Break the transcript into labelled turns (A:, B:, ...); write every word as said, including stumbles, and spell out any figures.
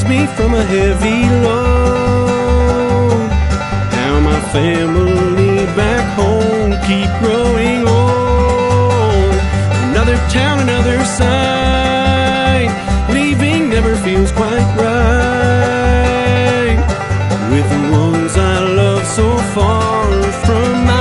A: release me from a heavy load. Now my family back home keep growing old. Another town, another sign, leaving never feels quite right. With the ones I love so far from